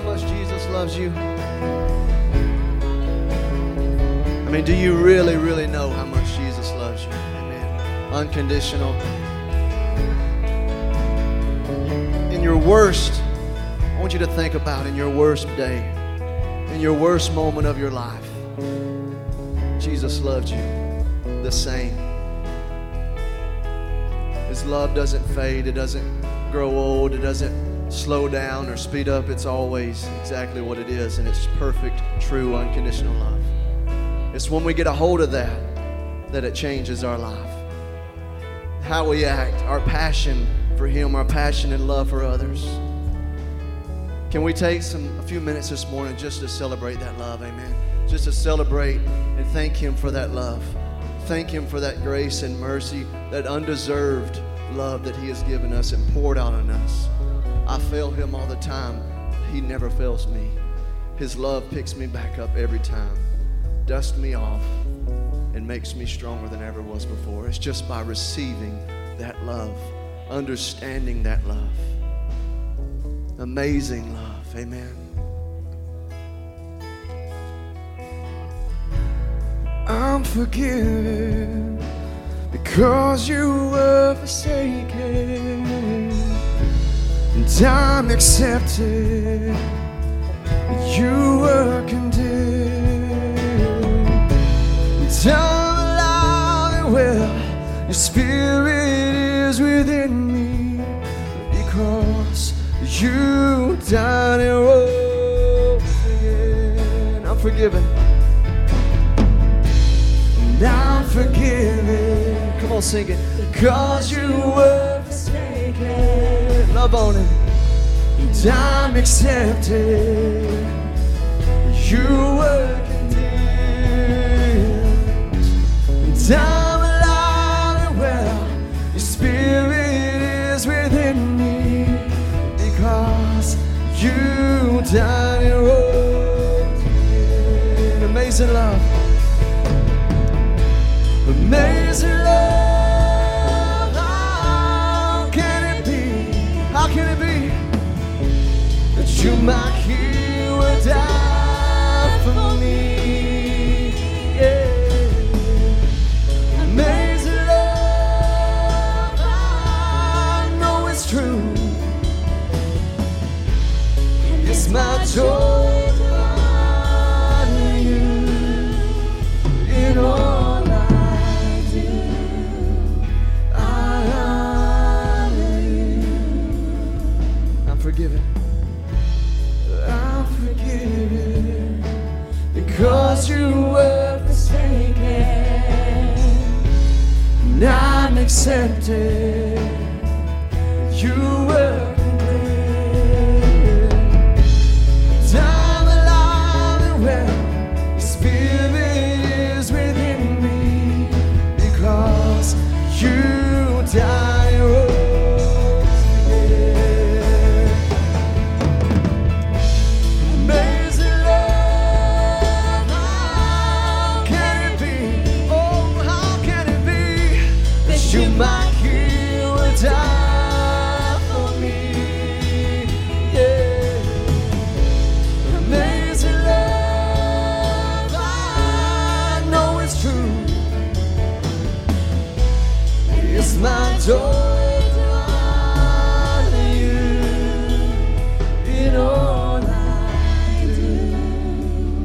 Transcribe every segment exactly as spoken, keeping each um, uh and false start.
much Jesus loves you? I mean, do you really, really know how much Jesus loves you? Amen. Unconditional. In your worst, I want you to think about in your worst day, in your worst moment of your life, Jesus loved you the same. His love doesn't fade. It doesn't grow old. It doesn't slow down or speed up. It's always exactly what it is, and it's perfect, true, unconditional love. It's when we get a hold of that that it changes our life. How we act, our passion for Him, our passion and love for others. Can we take some a few minutes this morning just to celebrate that love? Amen. Just to celebrate and thank Him for that love. Thank Him for that grace and mercy, that undeserved love that He has given us and poured out on us. I fail Him all the time. He never fails me. His love picks me back up every time, dusts me off, and makes me stronger than I ever was before. It's just by receiving that love, understanding that love. Amazing love. Amen. I'm forgiven because you were forsaken, and I'm accepted. You were condemned, and I'm alive and well. Your spirit is within me because you died and rose again. I'm forgiven. And I'm forgiven. Come on, sing it. Cause you were forsaken. Love on Him. And I'm accepted. You were condemned. And I'm alive and well. Your spirit is within me. Because you died and rose again. Amazing love. Amazing love. How can it be? How can it be that you, my King, would die for me? Yeah. Amazing love. I know it's true. It's my joy to honor you in all I do. I honor you. I'm forgiven. I'm forgiven because you were forsaken, and I'm accepted. You were. My joy to honor you in all I do.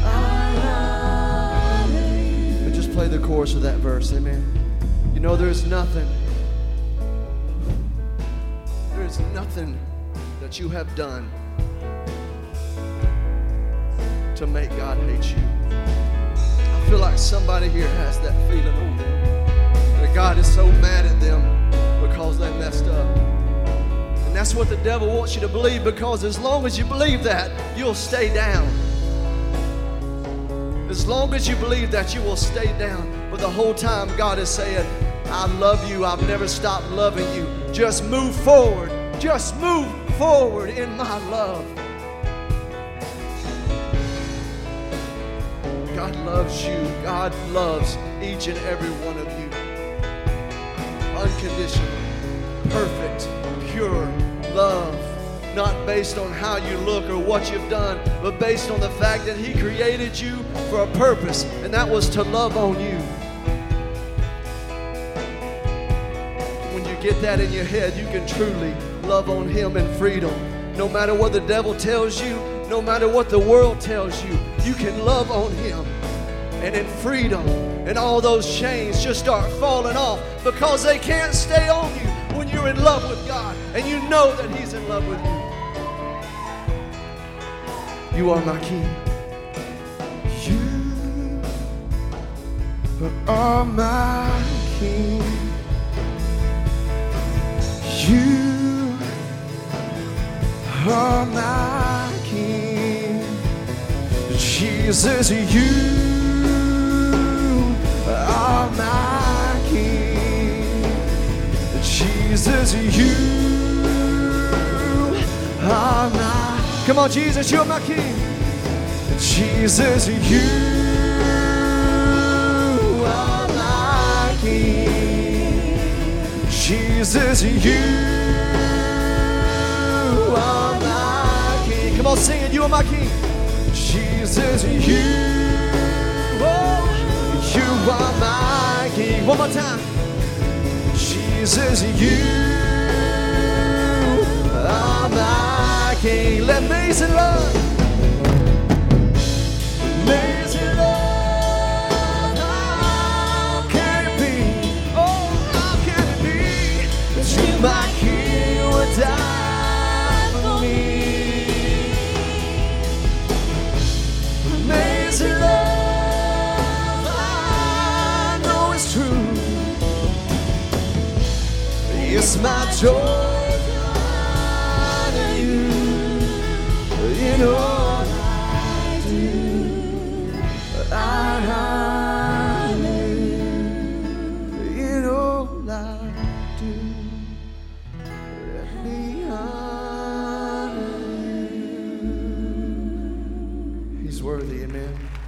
I honor you. And just play the chorus of that verse, amen. You know, there's nothing, there's nothing that you have done to make God hate you. I feel like somebody here has that feeling on them. God is so mad at them because they messed up. And that's what the devil wants you to believe, because as long as you believe that, you'll stay down. As long as you believe that, you will stay down. But the whole time God is saying, I love you. I've never stopped loving you. Just move forward. Just move forward in my love. God loves you. God loves each and every one of you. Unconditional, perfect, pure love. not based on how you look or what you've done, but based on the fact that He created you for a purpose, and that was to love on you. When you get that in your head, you can truly love on Him in freedom. No matter what the devil tells you, no matter what the world tells you, you can love on Him. And in freedom, and all those chains just start falling off, because they can't stay on you when you're in love with God and you know that He's in love with you. You are my King. You are my King. You are my King. Jesus, you are my King. Jesus, you are my. Come on, Jesus, you're my King. Jesus, you are my King. Jesus, you are my King. Come on, sing it. You are my King. Jesus, you, oh, you are my King. One more time. Jesus, you are my King. Let amazing love. Amazing love, how can it be? Oh, how can it be that you, my King, would die for me? Amazing love, I know it's true. It's my joy to honor you in all I do. I honor you in all I do. Let me honor you. He's worthy, amen.